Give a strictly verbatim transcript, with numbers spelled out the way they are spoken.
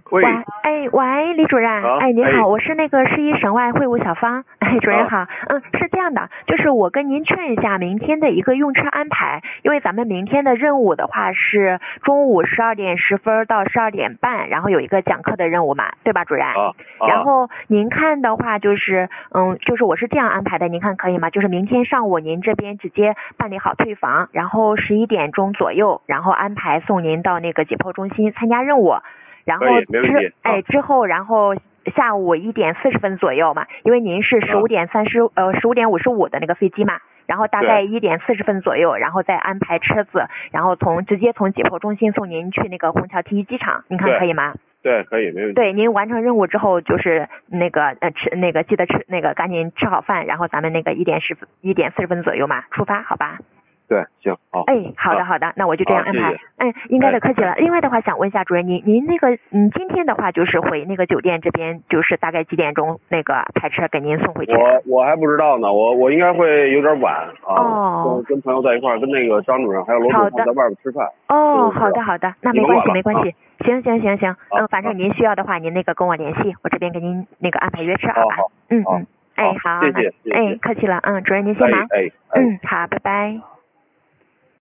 喂， 哎，喂，李主任， 啊、 哎，您好， 哎、 我是那个市一省外会务小芳，哎，主任好， 啊、 嗯，是这样的，就是我跟您劝一下明天的一个用车安排，因为咱们明天的任务的话是中午十二点十分到十二点半，然后有一个讲课的任务嘛，对吧，主任？ 啊啊、 然后您看的话就是，嗯，就是我是这样安排的，您看可以吗？就是明天上午您这边直接办理好退房，然后十一点钟左右，然后安排送您到那个解剖中心参加任务。然后之哎之后，然后下午一点四十分左右嘛，因为您是十五点三十呃十五点五十五的那个飞机嘛，然后大概一点四十分左右，然后再安排车子，然后从直接从解剖中心送您去那个虹桥 T 一机场，您看可以吗？ 对，可以，没问题。 对，您完成任务之后就是那个呃吃那个记得吃那个赶紧吃好饭，然后咱们那个一点十一点四十分左右嘛出发，好吧？ 对，行，好。 哎，好的好的，那我就这样安排。哎，应该的，客气了。另外的话，想问一下主任，您您那个嗯，今天的话就是回那个酒店这边，就是大概几点钟那个派车给您送回去？ 我我还不知道呢，我我应该会有点晚啊。 哦。 跟跟朋友在一块儿，跟那个张主任还有罗主任在外边吃饭。 哦，好的好的，那没关系没关系。 啊、 行行行行，嗯，反正您需要的话，您那个跟我联系，我这边给您那个安排约车，好吧？ 好嗯嗯。哎，好， 谢谢， 哎，客气了，嗯，主任您先忙。 哎哎。 嗯，好，拜拜。